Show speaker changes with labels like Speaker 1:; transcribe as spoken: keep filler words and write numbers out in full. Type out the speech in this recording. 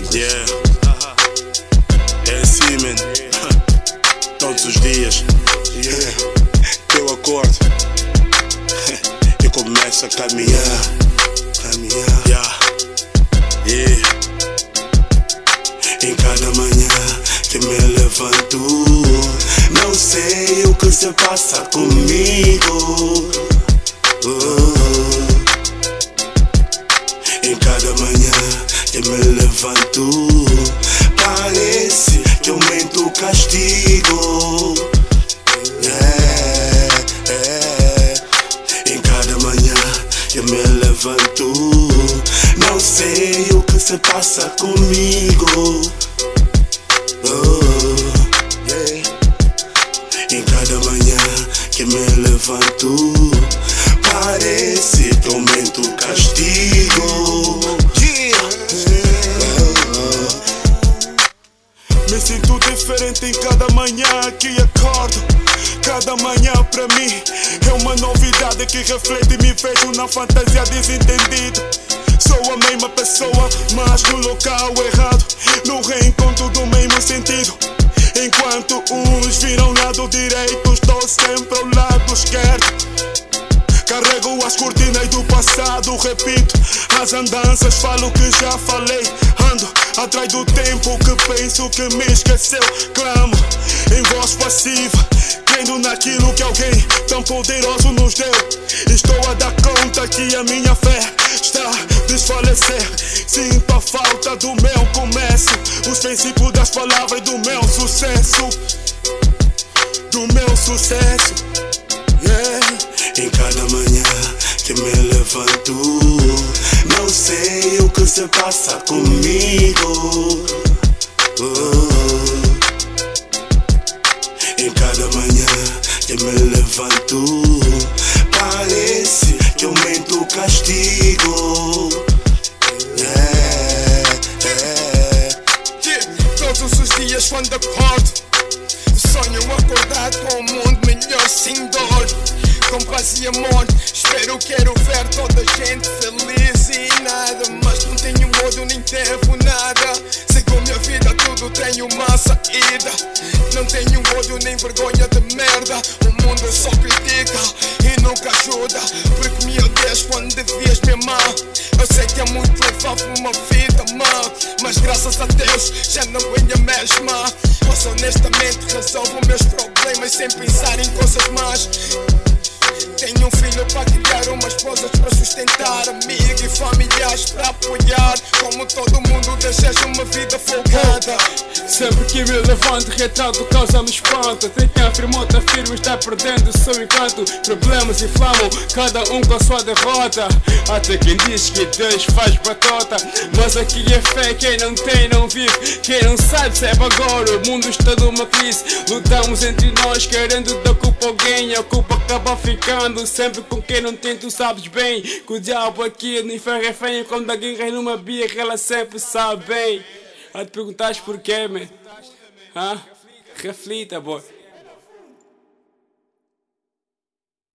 Speaker 1: Yeah, é assim, man. Todos os dias, yeah. Eu acordo, eu começo a caminhar, caminhar, yeah. Yeah. Em cada manhã que me levanto, não sei o que se passa comigo. Oh. Em cada manhã que me levanto, parece que aumento o castigo. É, é. Em cada manhã que me levanto, não sei o que se passa comigo. Oh, yeah. Em cada manhã que me levanto, parece que aumento o castigo. Yeah. Me sinto diferente em cada manhã que acordo. Cada manhã pra mim é uma novidade que reflete e me vejo na fantasia desentendido. Sou a mesma pessoa, mas no local errado, no reencontro do mesmo sentido. Enquanto uns viram lado direito, estou sempre ao lado esquerdo. Carrego as cortinas do passado, repito as andanças, falo que já falei. Ando atrás do tempo que penso que me esqueceu. Clamo em voz passiva, crendo naquilo que alguém tão poderoso nos deu. Estou a dar conta que a minha fé está a desfalecer. Sinto a falta do meu começo, os princípios das palavras do meu sucesso. Do meu sucesso, yeah. Em cada manhã que me levanto, não sei o que se passa comigo. Oh. Em cada manhã que me levanto, parece que aumento o castigo. Yeah, yeah.
Speaker 2: Yeah. Todos os dias quando acordo, sonho acordar com um mundo melhor sem dor, com paz e amor. Espero, quero ver toda a gente feliz e nada, mas não tenho ódio nem devo nada. Sigo minha vida, tudo tem uma saída. Não tenho ódio nem vergonha de merda. O mundo só critica e nunca ajuda, porque me odeias quando devias me amar. Eu sei que é muito levar uma vida má, mas graças a Deus já não é a mesma. Mas honestamente resolvo meus problemas sem pensar em coisas más. Tenho um filho para criar, uma esposa para sustentar, amigos e familiares para apoiar. Como todo mundo deseja uma vida folgada.
Speaker 3: Sempre que me levanto, retrato causa-me espanto. Tem quem afirmou, te afirma, está perdendo o seu encanto. Problemas inflamam, cada um com a sua derrota. Até quem diz que Deus faz batota, mas aqui é fé, quem não tem não vive. Quem não sabe, sabe agora, o mundo está numa crise. Lutamos entre nós, querendo dar culpa a alguém. A culpa acaba ficando sempre com quem não tem, tu sabes bem. Que o diabo aqui no inferno é feio. Quando alguém cai numa birra, ela sempre sabe bem. A te perguntares porquê, man? Hã? Reflita, boy.